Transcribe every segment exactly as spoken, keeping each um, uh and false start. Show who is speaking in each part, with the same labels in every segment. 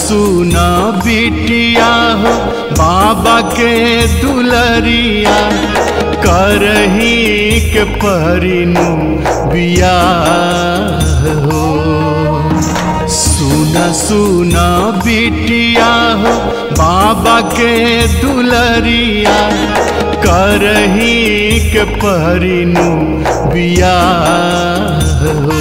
Speaker 1: सुना बिटिया हो बाबा के दुलरिया करही के परिनु बियाह हो। सुना सुना बिटिया हो बाबा के दुलरिया करही के परिनु बियाह हो।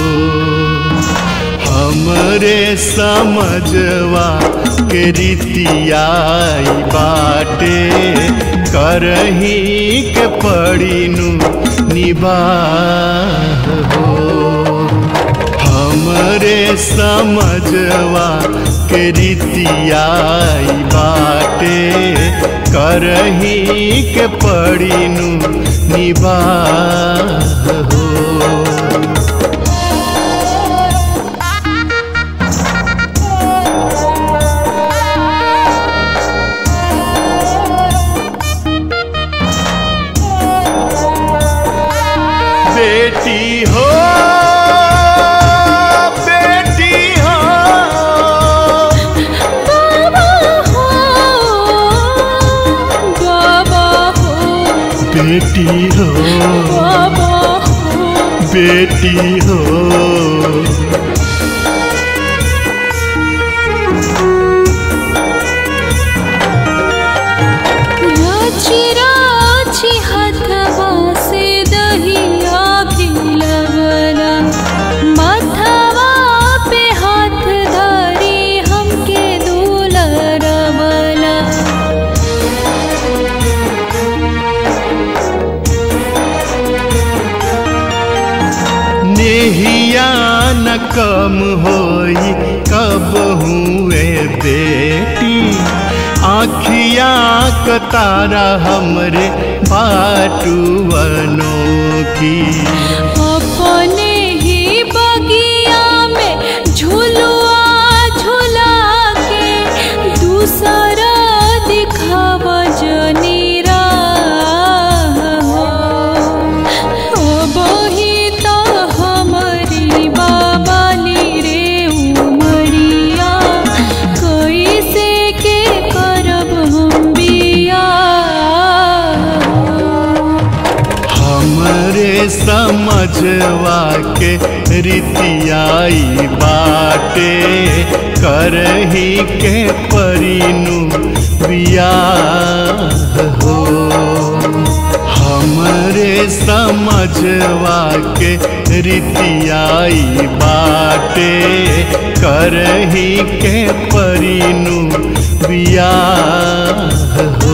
Speaker 1: हमरे समझवा के रीतियाई बाटे करही के परिनु निबाह हो। हमरे समझवा के रीतियाई बाटे करही के परिनु निबाह हो। बेटी हो बेटी हो
Speaker 2: बाबा हो बाबा हो
Speaker 1: बेटी हो
Speaker 2: बाबा हो
Speaker 1: बेटी हो।
Speaker 2: राची राची हथवा से दहिया खिलवला माथवा पे हाथ धरी हमके दुलरवला।
Speaker 1: नेहिया न कम होई कब हुए बेटी आँखिया क तारा हमरे बाटुअनो की।
Speaker 2: अपने ही बगिया में झुलुआ झुला के दूसरा दिखावा जनी राह हो। अब ही तो हमारी बाबाली रे उमरिया कैसे के करब हम बियाह।
Speaker 1: हमरे समझवा के रीतियाई बाटे करही के परिनु बियाह हो। हमरे समझवा के रीतियाई बाटे करही के परिनु बियाह हो।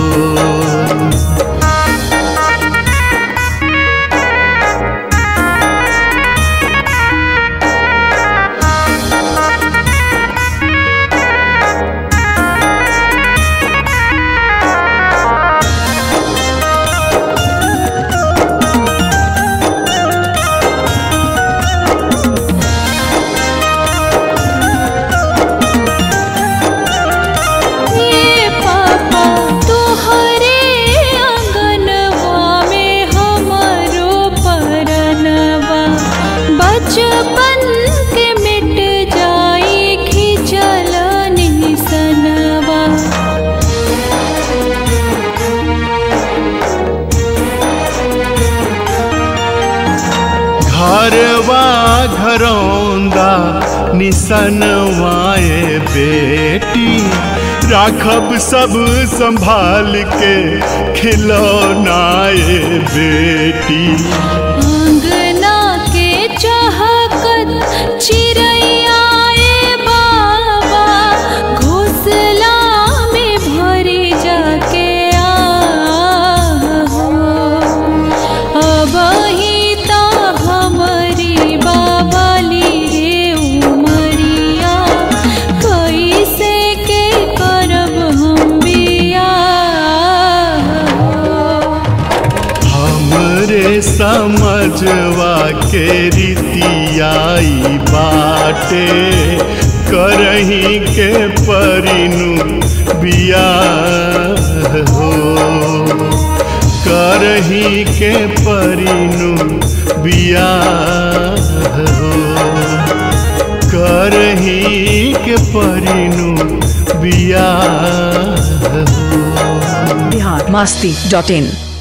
Speaker 2: ये पापा तोहरे आंगनवा में हमारो परनवा बचपन के मिट जाई खिंचल निसनवा।
Speaker 1: घरवा घरौंदा निसनवाए बेटी राखब सब संभाल के खिलौनाए बेटी।
Speaker 2: आंगना के चहकत चिड़ैया ए बाबा घोंसला में भरी जाके आहो। अब ही तो हमारी बाबाली रे उमरिया कैसे के करब हम बियाह।
Speaker 1: हमरे समझवा के रीतियाई बाटे करही के परिनु बियाह हो। करही के परिनु बियाह हो। करही के परिनु बियाह हो।
Speaker 3: बिहार मस्ती डॉट इन।